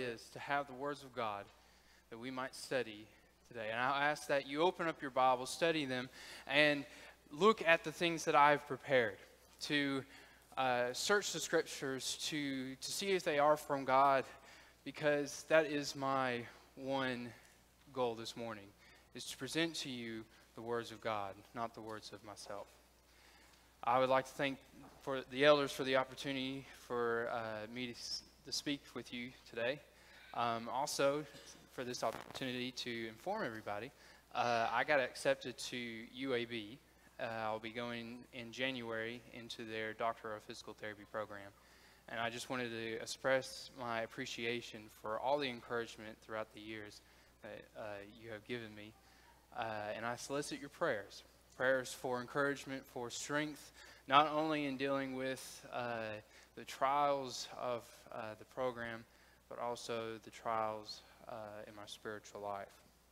is to have the words of God that we might study today. And I'll ask that you open up your Bible, study them, and look at the things that I've prepared to search the Scriptures to see if they are from God, because that is my one goal this morning, is to present to you the words of God, not the words of myself. I would like to thank for the elders for the opportunity for me to speak with you today. Also, for this opportunity to inform everybody, I got accepted to UAB. I'll be going in January into their Doctor of Physical Therapy program. And I just wanted to express my appreciation for all the encouragement throughout the years that you have given me. And I solicit your prayers. Prayers for encouragement, for strength, not only in dealing with the trials of the program, but also the trials in my spiritual life.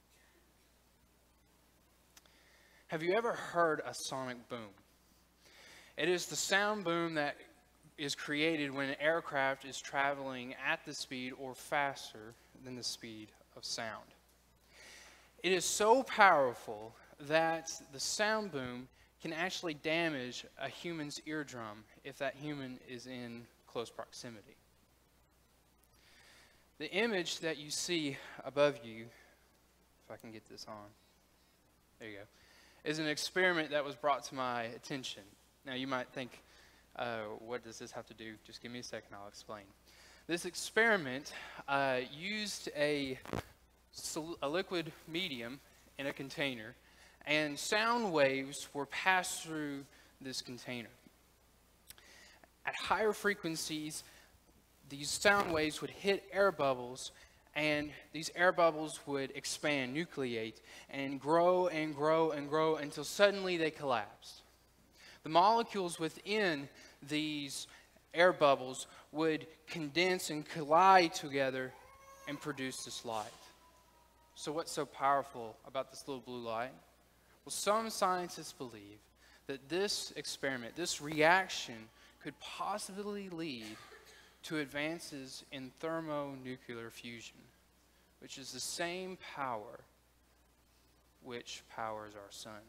Have you ever heard a sonic boom? It is the sound boom that is created when an aircraft is traveling at the speed or faster than the speed of sound. It is so powerful that the sound boom can actually damage a human's eardrum if that human is in close proximity. The image that you see above you, if I can get this on, there you go, is an experiment that was brought to my attention. Now you might think, what does this have to do? Just give me a second, I'll explain. This experiment used a liquid medium in a container, and sound waves were passed through this container. At higher frequencies, these sound waves would hit air bubbles, and these air bubbles would expand, nucleate, and grow and grow and grow until suddenly they collapsed. The molecules within these air bubbles would condense and collide together and produce this light. So what's so powerful about this little blue light? Well, some scientists believe that this experiment, this reaction, could possibly lead to advances in thermonuclear fusion, which is the same power which powers our sun.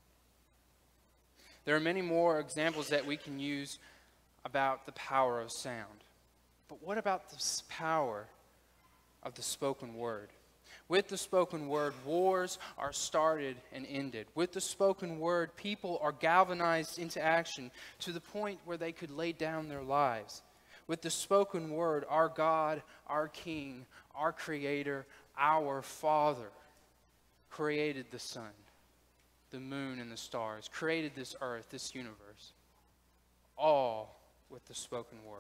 There are many more examples that we can use about the power of sound. But what about the power of the spoken word? With the spoken word, wars are started and ended. With the spoken word, people are galvanized into action to the point where they could lay down their lives. With the spoken word, our God, our King, our Creator, our Father created the sun, the moon, and the stars, created this earth, this universe, all with the spoken word.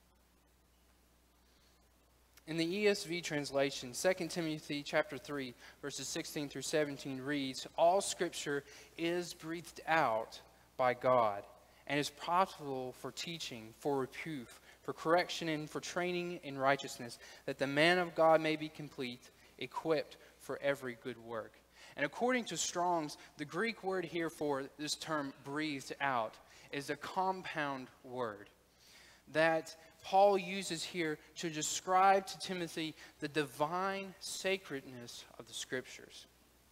In the ESV translation, 2 Timothy chapter 3, verses 16 through 17 reads, "All Scripture is breathed out by God and is profitable for teaching, for reproof, for correction, and for training in righteousness, that the man of God may be complete, equipped for every good work." And according to Strong's, the Greek word here for this term, breathed out, is a compound word that Paul uses here to describe to Timothy the divine sacredness of the Scriptures.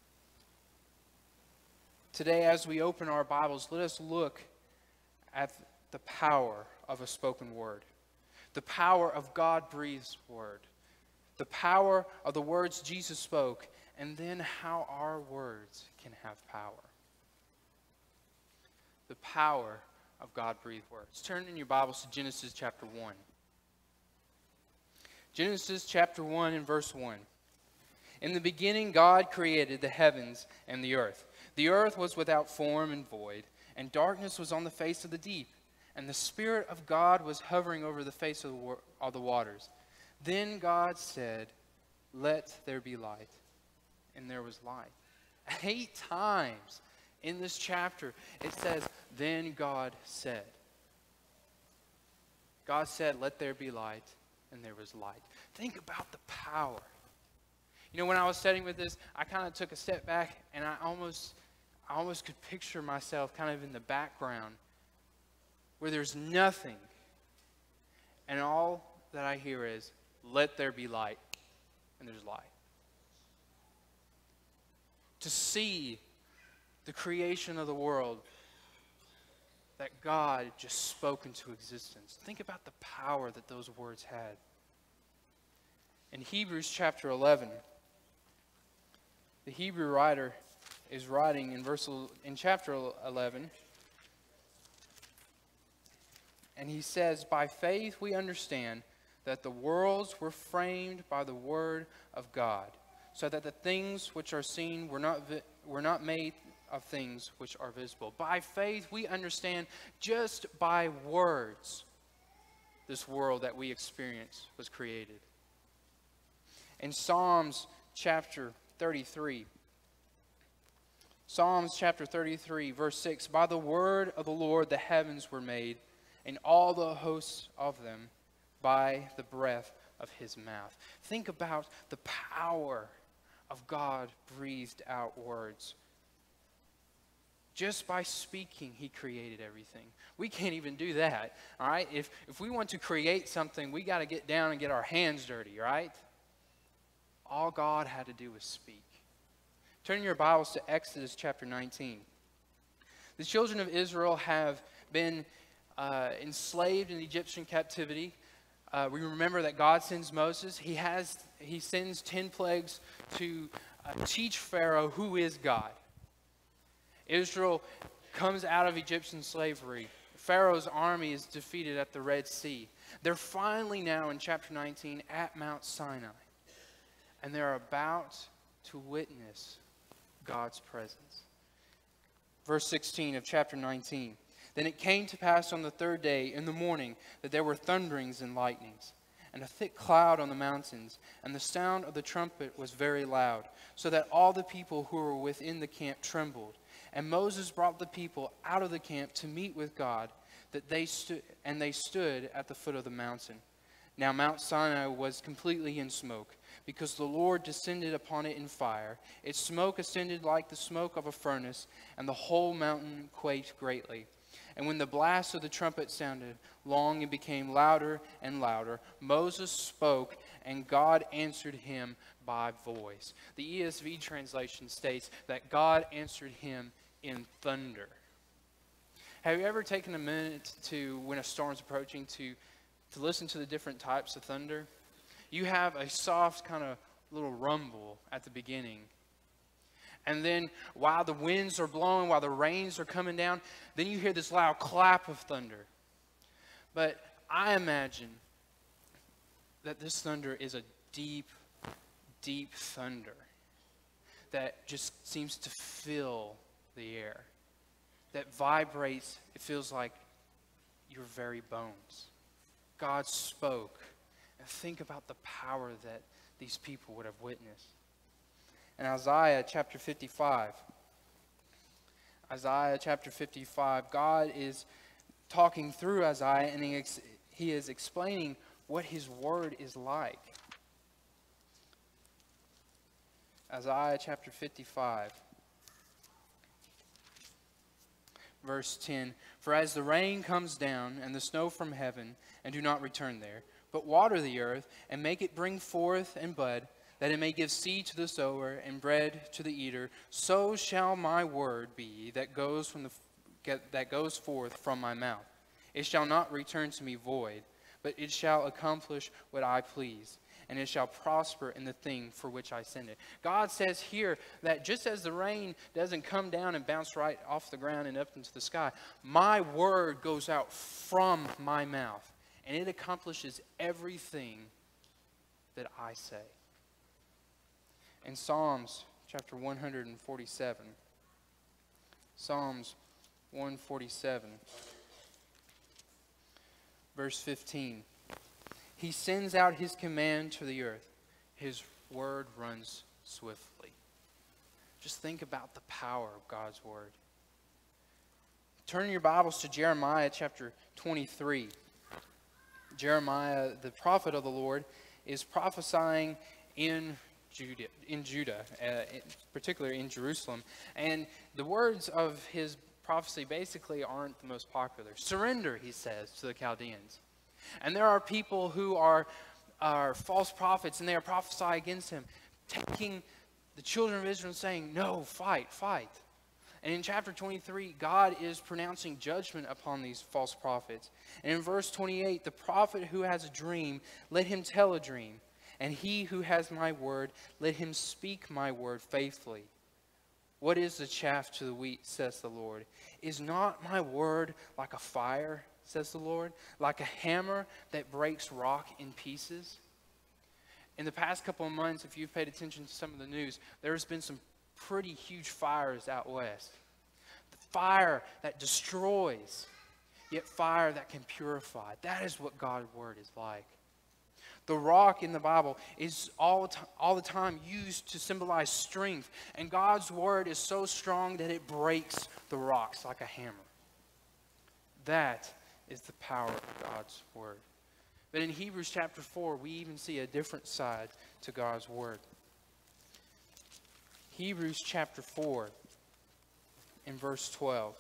Today, as we open our Bibles, let us look at the power of a spoken word, the power of God-breathed word, the power of the words Jesus spoke, and then how our words can have power. The power of God-breathed words. Turn in your Bibles to Genesis chapter 1. Genesis chapter 1 and verse 1. "In the beginning God created the heavens and the earth. The earth was without form and void, and darkness was on the face of the deep. And the Spirit of God was hovering over the face of the waters. Then God said, 'Let there be light.' And there was light." 8 times in this chapter, it says, "Then God said." God said, "Let there be light," and there was light. Think about the power. You know, when I was studying with this, I kind of took a step back, and I almost could picture myself kind of in the background where there's nothing, and all that I hear is let there be light, and there's light. To see the creation of the world that God just spoke into existence. Think about the power that those words had. In Hebrews chapter 11, the Hebrew writer is writing in chapter 11, and he says, "By faith we understand that the worlds were framed by the word of God, so that the things which are seen were not made of things which are visible." By faith we understand just by words this world that we experience was created. In Psalms chapter 33, verse 6, "By the word of the Lord the heavens were made, and all the hosts of them by the breath of his mouth." Think about the power of God breathed out words. Just by speaking, he created everything. We can't even do that, all right? If we want to create something, we got to get down and get our hands dirty, right? All God had to do was speak. Turn your Bibles to Exodus chapter 19. The children of Israel have been enslaved in Egyptian captivity. We remember that God sends Moses. He sends 10 plagues to teach Pharaoh who is God. Israel comes out of Egyptian slavery. Pharaoh's army is defeated at the Red Sea. They're finally now in chapter 19 at Mount Sinai. And they're about to witness God's presence. Verse 16 of chapter 19. "Then it came to pass on the third day in the morning that there were thunderings and lightnings, and a thick cloud on the mountains, and the sound of the trumpet was very loud, so that all the people who were within the camp trembled. And Moses brought the people out of the camp to meet with God, they stood at the foot of the mountain. Now Mount Sinai was completely in smoke, because the Lord descended upon it in fire. Its smoke ascended like the smoke of a furnace, and the whole mountain quaked greatly. And when the blast of the trumpet sounded long and became louder and louder, Moses spoke, and God answered him by voice." The ESV translation states that God answered him in thunder. Have you ever taken a minute to, when a storm's approaching, to listen to the different types of thunder? You have a soft kind of little rumble at the beginning. And then while the winds are blowing, while the rains are coming down, then you hear this loud clap of thunder. But I imagine that this thunder is a deep, deep thunder that just seems to fill the air, that vibrates. It feels like your very bones. God spoke. And think about the power that these people would have witnessed. In Isaiah chapter 55, God is talking through Isaiah, and he is explaining what his word is like. Isaiah chapter 55, verse 10, "For as the rain comes down and the snow from heaven, and do not return there, but water the earth, and make it bring forth and bud, that it may give seed to the sower and bread to the eater, so shall my word be that goes forth from my mouth. It shall not return to me void, but it shall accomplish what I please, and it shall prosper in the thing for which I send it." God says here that just as the rain doesn't come down and bounce right off the ground and up into the sky, my word goes out from my mouth, and it accomplishes everything that I say. In Psalms chapter 147, Psalms 147, verse 15, "He sends out his command to the earth. His word runs swiftly." Just think about the power of God's word. Turn your Bibles to Jeremiah chapter 23. Jeremiah, the prophet of the Lord, is prophesying in Judah, particularly in Jerusalem. And the words of his prophecy basically aren't the most popular. Surrender, he says to the Chaldeans. And there are people who are are false prophets, and they are prophesying against him, taking the children of Israel and saying, no, fight, fight. And in chapter 23, God is pronouncing judgment upon these false prophets. And in verse 28, the prophet who has a dream, let him tell a dream. And he who has my word, let him speak my word faithfully. What is the chaff to the wheat, says the Lord? Is not my word like a fire, says the Lord, like a hammer that breaks rock in pieces? In the past couple of months, if you've paid attention to some of the news, there's been some pretty huge fires out west. The fire that destroys, yet fire that can purify. That is what God's word is like. The rock in the Bible is all the time used to symbolize strength. And God's word is so strong that it breaks the rocks like a hammer. That is the power of God's word. But in Hebrews chapter 4, we even see a different side to God's word. Hebrews chapter 4 in verse 12.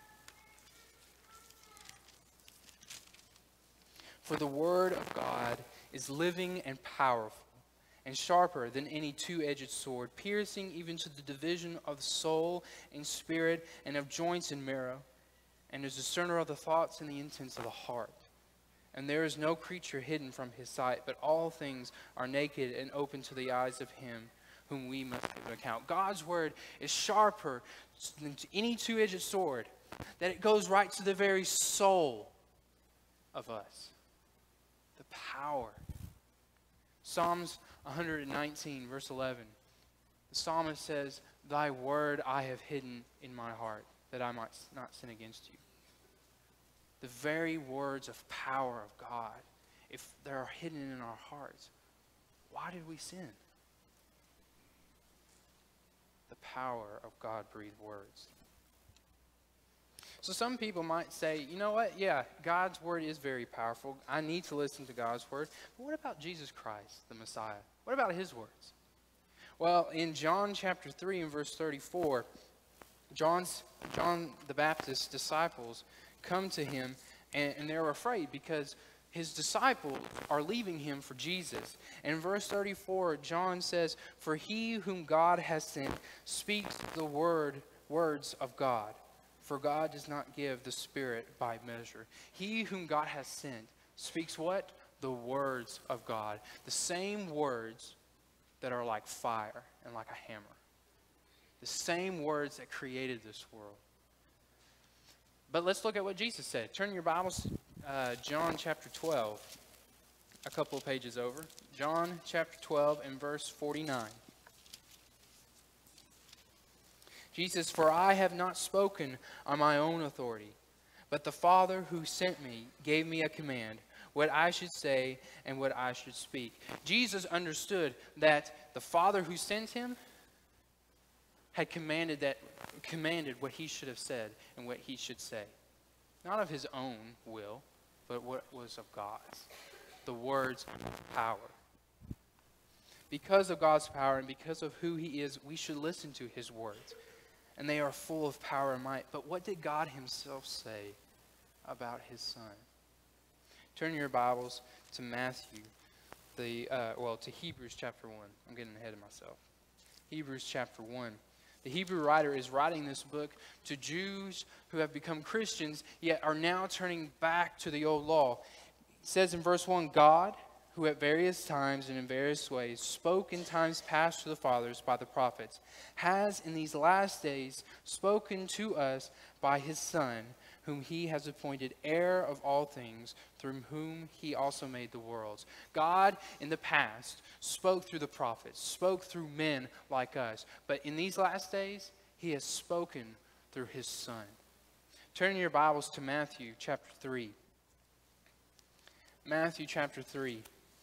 For the word of God is living and powerful, and sharper than any two-edged sword, piercing even to the division of the soul and spirit, and of joints and marrow, and is a discerner of the thoughts and the intents of the heart. And there is no creature hidden from his sight, but all things are naked and open to the eyes of him whom we must give an account. God's word is sharper than any two-edged sword, that it goes right to the very soul of us. The power. Psalms 119, verse 11. The psalmist says, thy word I have hidden in my heart, that I might not sin against you. The very words of power of God, if they are hidden in our hearts, why did we sin? The power of God-breathed words. So some people might say, you know what? Yeah, God's word is very powerful. I need to listen to God's word. But what about Jesus Christ, the Messiah? What about his words? Well, in John chapter 3 and verse 34, John the Baptist's disciples come to him, and they're afraid because his disciples are leaving him for Jesus. And in verse 34, John says, for he whom God has sent speaks the words of God. For God does not give the Spirit by measure. He whom God has sent speaks what? The words of God. The same words that are like fire and like a hammer. The same words that created this world. But let's look at what Jesus said. Turn your Bibles to John chapter 12. A couple of pages over. John chapter 12 and verse 49. Jesus, for I have not spoken on my own authority, but the Father who sent me gave me a command, what I should say and what I should speak. Jesus understood that the Father who sent him had commanded what he should have said and what he should say. Not of his own will, but what was of God's. The words of power. Because of God's power and because of who he is, we should listen to his words. And they are full of power and might. But what did God himself say about his son? Turn your Bibles to Matthew, to Hebrews chapter 1. I'm getting ahead of myself. Hebrews chapter 1. The Hebrew writer is writing this book to Jews who have become Christians, yet are now turning back to the old law. It says in verse 1, God, who at various times and in various ways spoke in times past to the fathers by the prophets, has in these last days spoken to us by his Son, whom he has appointed heir of all things, through whom he also made the worlds. God in the past spoke through the prophets, spoke through men like us, but in these last days, he has spoken through his Son. Turn your Bibles to Matthew chapter 3. Matthew chapter 3.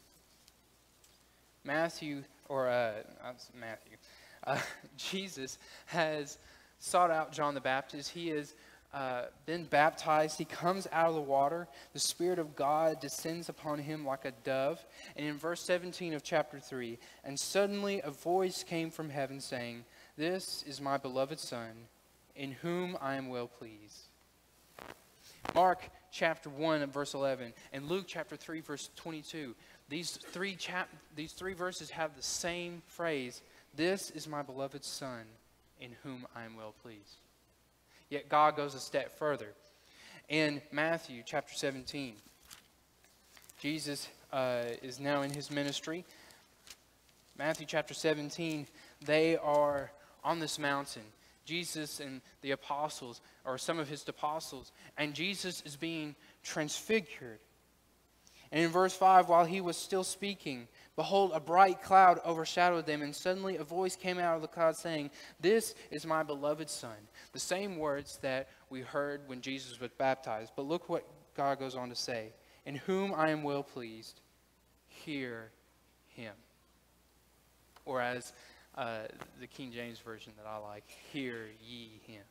Jesus has sought out John the Baptist. He has been baptized. He comes out of the water. The Spirit of God descends upon him like a dove. And in verse 17 of chapter 3, and suddenly a voice came from heaven saying, this is my beloved Son, in whom I am well pleased. Mark chapter 1 and verse 11 and Luke chapter 3 verse 22 these three verses have the same phrase, "This is my beloved Son, in whom I am well pleased." Yet God goes a step further. In Matthew chapter 17, Jesus is now in his ministry. Matthew chapter 17, they are on this mountain. Jesus and the apostles, or some of his apostles, and Jesus is being transfigured. And in verse 5, while he was still speaking, behold, a bright cloud overshadowed them, and suddenly a voice came out of the cloud saying, "This is my beloved Son." The same words that we heard when Jesus was baptized. But look what God goes on to say. "In whom I am well pleased, hear him." Or as the King James Version that I like, "Hear ye him."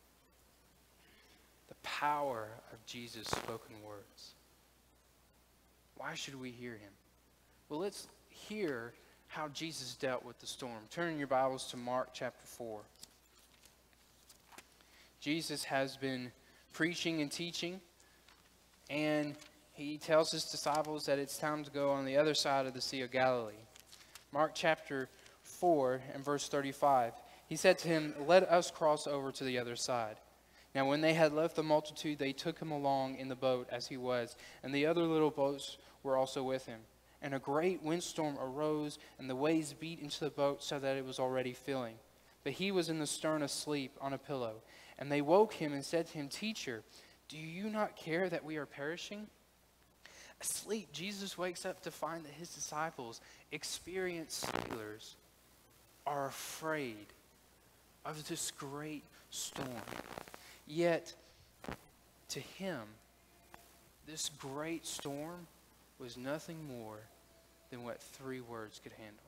The power of Jesus' spoken words. Why should we hear him? Well, let's hear how Jesus dealt with the storm. Turn in your Bibles to Mark chapter 4. Jesus has been preaching and teaching, and he tells his disciples that it's time to go on the other side of the Sea of Galilee. Mark chapter 4 and verse 35. He said to him, "Let us cross over to the other side." Now when they had left the multitude, they took him along in the boat as he was, and the other little boats were also with him. And a great windstorm arose, and the waves beat into the boat so that it was already filling. But he was in the stern asleep on a pillow. And they woke him and said to him, "Teacher, do you not care that we are perishing?" Asleep, Jesus wakes up to find that his disciples, experienced sailors, are afraid of this great storm. Yet, to him, this great storm was nothing more than what 3 words could handle.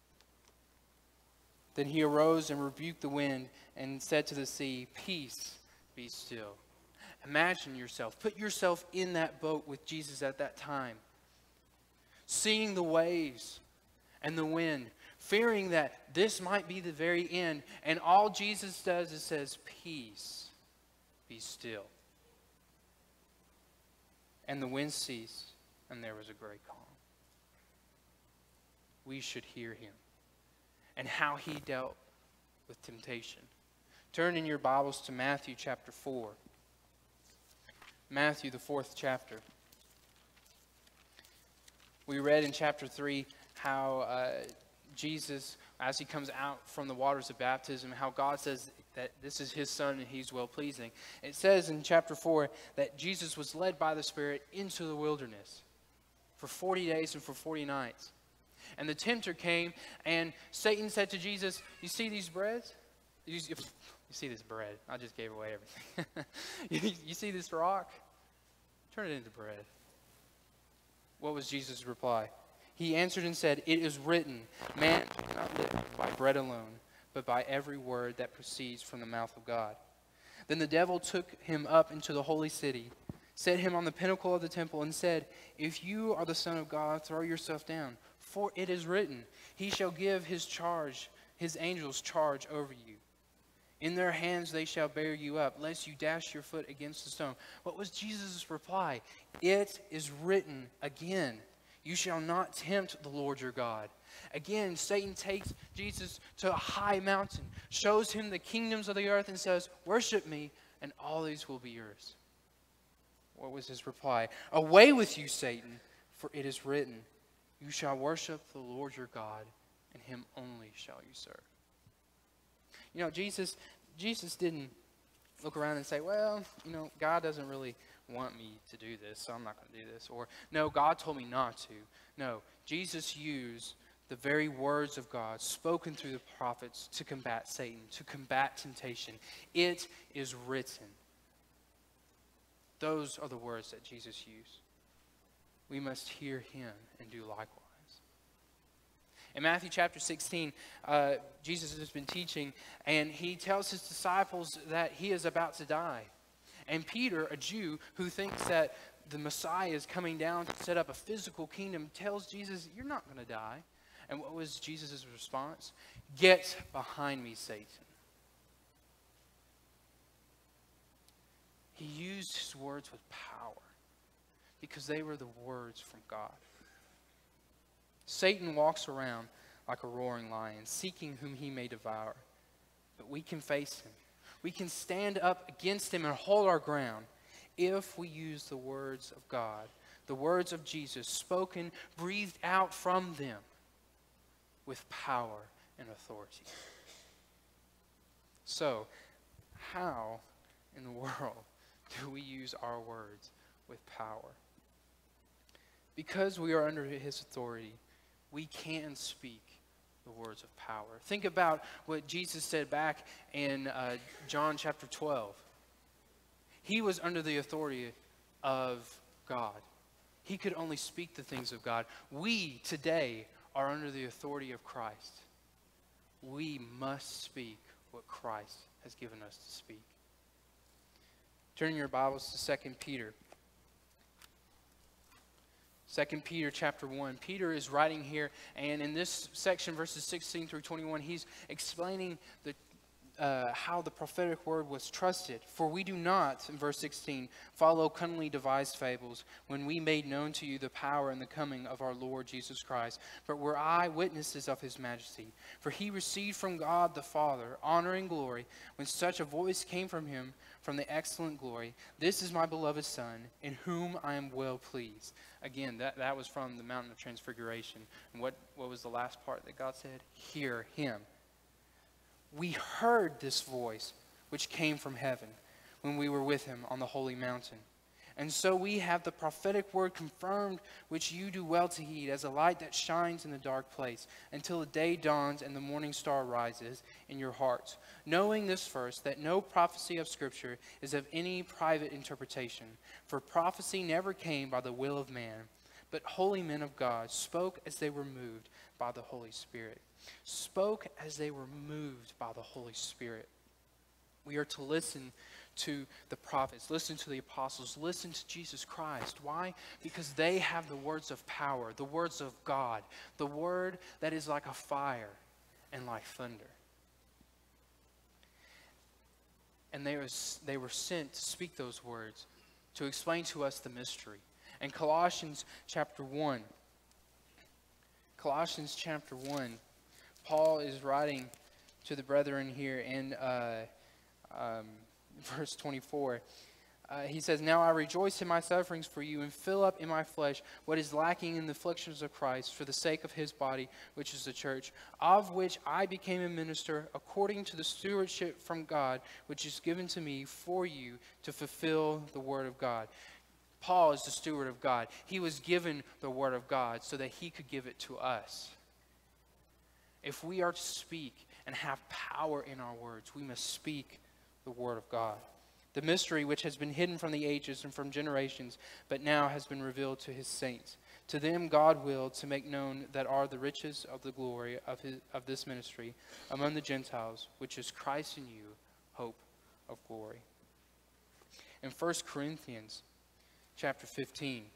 Then he arose and rebuked the wind and said to the sea, "Peace, be still." Imagine yourself, put yourself in that boat with Jesus at that time, seeing the waves and the wind, fearing that this might be the very end. And all Jesus does is says, "Peace, be still." And the wind ceased, and there was a great calm. We should hear him and how he dealt with temptation. Turn in your Bibles to Matthew chapter 4. Matthew, the 4th chapter. We read in chapter 3 how Jesus, as he comes out from the waters of baptism, how God says that this is his Son and he's well-pleasing. It says in chapter 4 that Jesus was led by the Spirit into the wilderness for 40 days and for 40 nights. And the tempter came, and Satan said to Jesus, "You see these breads? You see this bread?" I just gave away everything. You see this rock? Turn it into bread. What was Jesus' reply? He answered and said, "It is written, man shall not live by bread alone, but by every word that proceeds from the mouth of God." Then the devil took him up into the holy city, set him on the pinnacle of the temple, and said, "If you are the Son of God, throw yourself down. For it is written, he shall give his angels charge over you. In their hands they shall bear you up, lest you dash your foot against a stone." What was Jesus' reply? "It is written again, you shall not tempt the Lord your God." Again, Satan takes Jesus to a high mountain, shows him the kingdoms of the earth, and says, "Worship me, and all these will be yours." What was his reply? "Away with you, Satan, for it is written, you shall worship the Lord your God, and him only shall you serve." You know, Jesus didn't look around and say, "Well, God doesn't really want me to do this, so I'm not going to do this." Or, "No, God told me not to." No, Jesus used the very words of God spoken through the prophets to combat Satan, to combat temptation. It is written. Those are the words that Jesus used. We must hear him and do likewise. In Matthew chapter 16, Jesus has been teaching, and he tells his disciples that he is about to die. And Peter, a Jew who thinks that the Messiah is coming down to set up a physical kingdom, tells Jesus, "You're not going to die." And what was Jesus' response? "Get behind me, Satan." He used his words with power because they were the words from God. Satan walks around like a roaring lion, seeking whom he may devour. But we can face him. We can stand up against him and hold our ground if we use the words of God, the words of Jesus, spoken, breathed out from them with power and authority. So, how in the world do we use our words with power? Because we are under his authority, we can speak the words of power. Think about what Jesus said back in John chapter 12. He was under the authority of God. He could only speak the things of God. We today are under the authority of Christ. We must speak what Christ has given us to speak. Turn your Bibles to 2 Peter. 2 Peter chapter 1. Peter is writing here, and in this section, verses 16 through 21, he's explaining how the prophetic word was trusted. For we do not, in verse 16, follow cunningly devised fables when we made known to you the power and the coming of our Lord Jesus Christ, but were eyewitnesses of his majesty. For he received from God the Father honor and glory when such a voice came from him from the excellent glory. This is my beloved Son, in whom I am well pleased. Again, that was from the Mountain of Transfiguration. And what was the last part that God said? Hear him. We heard this voice which came from heaven when we were with him on the holy mountain. And so we have the prophetic word confirmed, which you do well to heed, as a light that shines in the dark place, until the day dawns and the morning star rises in your hearts. Knowing this first, that no prophecy of Scripture is of any private interpretation. For prophecy never came by the will of man, but holy men of God spoke as they were moved by the Holy Spirit. Spoke as they were moved by the Holy Spirit. We are to listen to the prophets, listen to the apostles, listen to Jesus Christ. Why? Because they have the words of power, the words of God, the word that is like a fire and like thunder. And they were sent to speak those words, to explain to us the mystery. And Colossians chapter 1, Paul is writing to the brethren here in verse 24. He says, "Now I rejoice in my sufferings for you and fill up in my flesh what is lacking in the afflictions of Christ for the sake of his body, which is the church, of which I became a minister according to the stewardship from God, which is given to me for you to fulfill the word of God." Paul is the steward of God. He was given the word of God so that he could give it to us. If we are to speak and have power in our words, we must speak the word of God. The mystery which has been hidden from the ages and from generations, but now has been revealed to his saints. To them God willed to make known that are the riches of the glory of this ministry among the Gentiles, which is Christ in you, hope of glory. In 1 Corinthians chapter 15,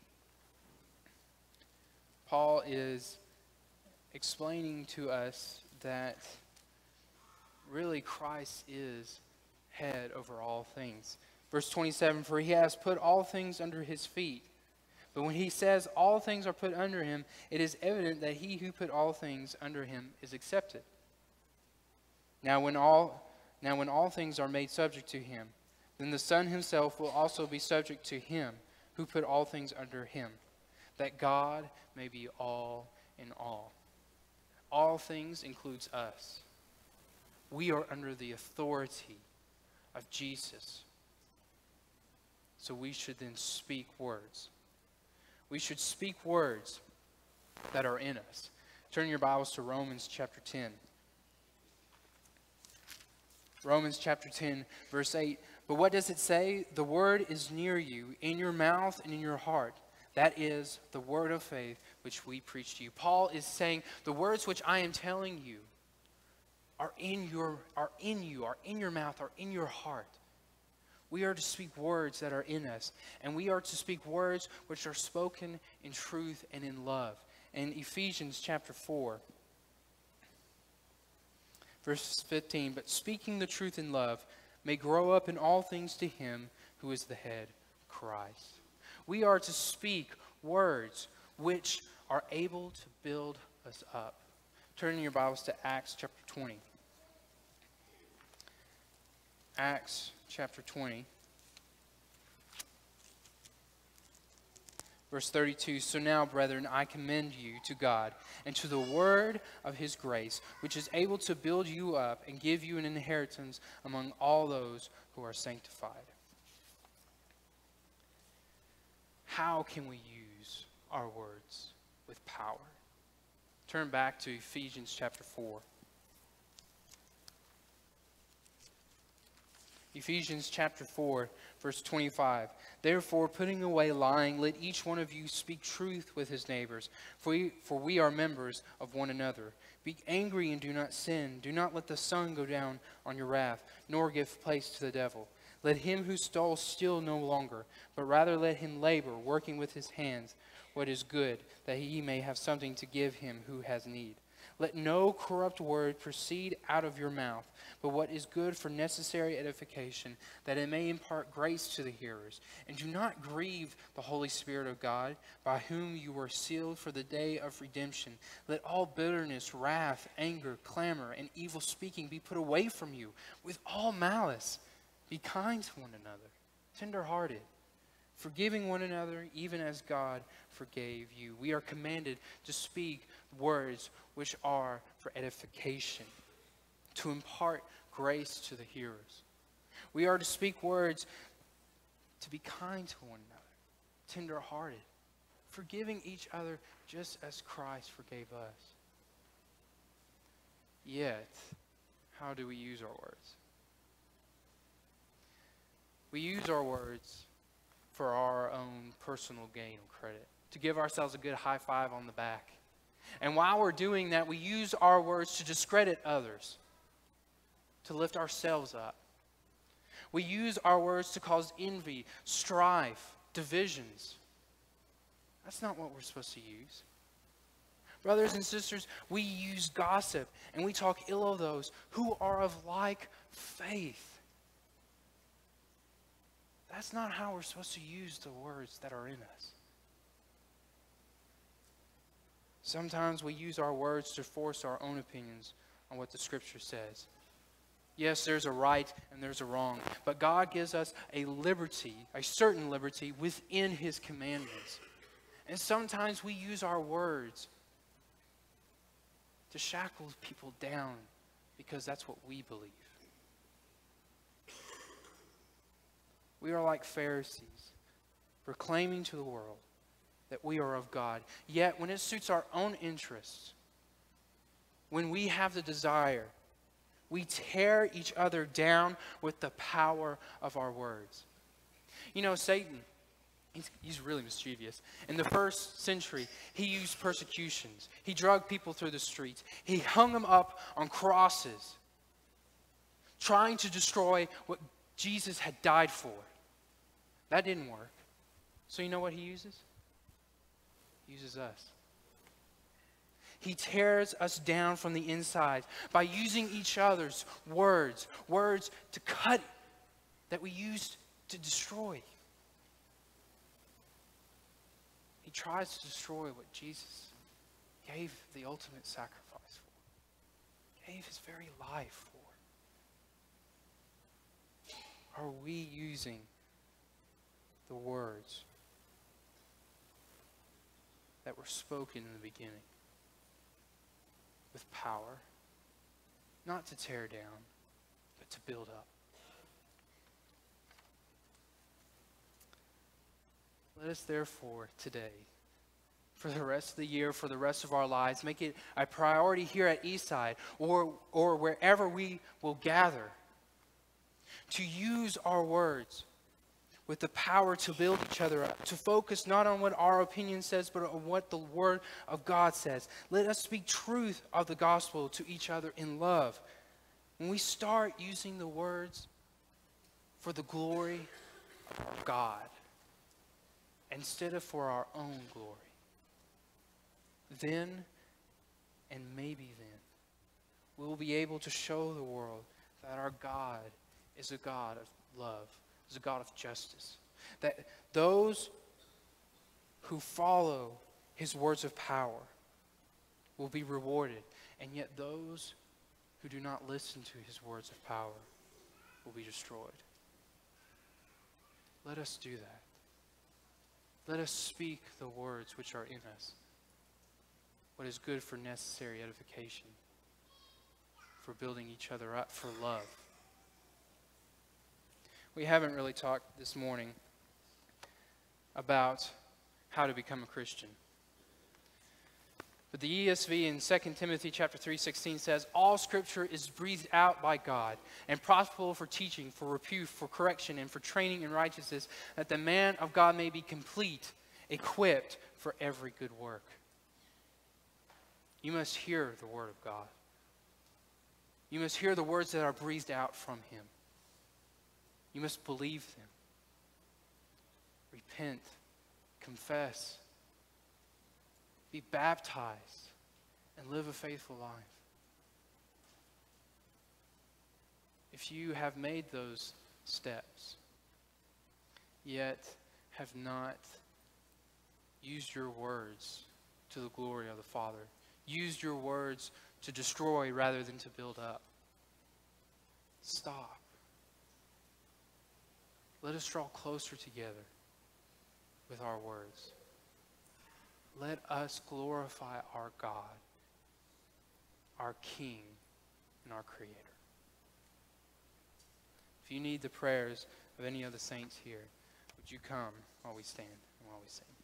Paul is explaining to us that really Christ is head over all things. Verse 27, "For he has put all things under his feet." But when he says all things are put under him, it is evident that he who put all things under him is accepted. Now when all things are made subject to him, then the Son himself will also be subject to him who put all things under him, that God may be all in all. All things includes us. We are under the authority of Jesus. So we should then speak words. We should speak words that are in us. Turn your Bibles to Romans chapter 10. Romans chapter 10, verse 8. "But what does it say? The word is near you, in your mouth and in your heart. That is the word of faith which we preach to you." Paul is saying the words which I am telling you are in your mouth, are in your heart. We are to speak words that are in us, and we are to speak words which are spoken in truth and in love. In Ephesians chapter 4, verse 15, "But speaking the truth in love may grow up in all things to him who is the head, Christ." We are to speak words which are able to build us up. Turn in your Bibles to Acts chapter 20. Acts chapter 20. Verse 32, so now, brethren, I commend you to God and to the word of his grace, which is able to build you up and give you an inheritance among all those who are sanctified. How can we use our words with power? Turn back to Ephesians chapter 4. Ephesians chapter 4, verse 25. Therefore, putting away lying, let each one of you speak truth with his neighbors, for we are members of one another. Be angry and do not sin. Do not let the sun go down on your wrath, nor give place to the devil. Let him who stole steal no longer, but rather let him labor, working with his hands what is good, that he may have something to give him who has need. Let no corrupt word proceed out of your mouth, but what is good for necessary edification, that it may impart grace to the hearers. And do not grieve the Holy Spirit of God, by whom you were sealed for the day of redemption. Let all bitterness, wrath, anger, clamor, and evil speaking be put away from you, with all malice. Be kind to one another, tender-hearted, forgiving one another, even as God forgave you. We are commanded to speak words which are for edification, to impart grace to the hearers. We are to speak words to be kind to one another, tender-hearted, forgiving each other just as Christ forgave us. Yet, how do we use our words? We use our words for our own personal gain or credit, to give ourselves a good high five on the back. And while we're doing that, we use our words to discredit others, to lift ourselves up. We use our words to cause envy, strife, divisions. That's not what we're supposed to use. Brothers and sisters, we use gossip and we talk ill of those who are of like faith. That's not how we're supposed to use the words that are in us. Sometimes we use our words to force our own opinions on what the Scripture says. Yes, there's a right and there's a wrong, but God gives us a liberty, a certain liberty within His commandments. And sometimes we use our words to shackle people down because that's what we believe. We are like Pharisees, proclaiming to the world that we are of God. Yet, when it suits our own interests, when we have the desire, we tear each other down with the power of our words. You know, Satan, he's really mischievous. In the first century, he used persecutions. He dragged people through the streets. He hung them up on crosses, trying to destroy what Jesus had died for. That didn't work. So you know what he uses? He uses us. He tears us down from the inside by using each other's words to cut, that we use to destroy. He tries to destroy what Jesus gave the ultimate sacrifice for, gave his very life for. Are we using the words that were spoken in the beginning with power, not to tear down, but to build up? Let us therefore today, for the rest of the year, for the rest of our lives, make it a priority here at Eastside or wherever we will gather, to use our words with the power to build each other up, to focus not on what our opinion says, but on what the Word of God says. Let us speak truth of the gospel to each other in love. When we start using the words for the glory of our God, instead of for our own glory, then, and maybe then, we will be able to show the world that our God is a God of love, is a God of justice. That those who follow His words of power will be rewarded. And yet those who do not listen to His words of power will be destroyed. Let us do that. Let us speak the words which are in us. What is good for necessary edification, for building each other up, for love. We haven't really talked this morning about how to become a Christian. But the ESV in 2 Timothy chapter 3:16 says, all Scripture is breathed out by God and profitable for teaching, for reproof, for correction, and for training in righteousness, that the man of God may be complete, equipped for every good work. You must hear the word of God. You must hear the words that are breathed out from Him. You must believe them. Repent, confess, be baptized, and live a faithful life. If you have made those steps, yet have not used your words to the glory of the Father, used your words to destroy rather than to build up, stop. Let us draw closer together with our words. Let us glorify our God, our King, and our Creator. If you need the prayers of any of the saints here, would you come while we stand and while we sing?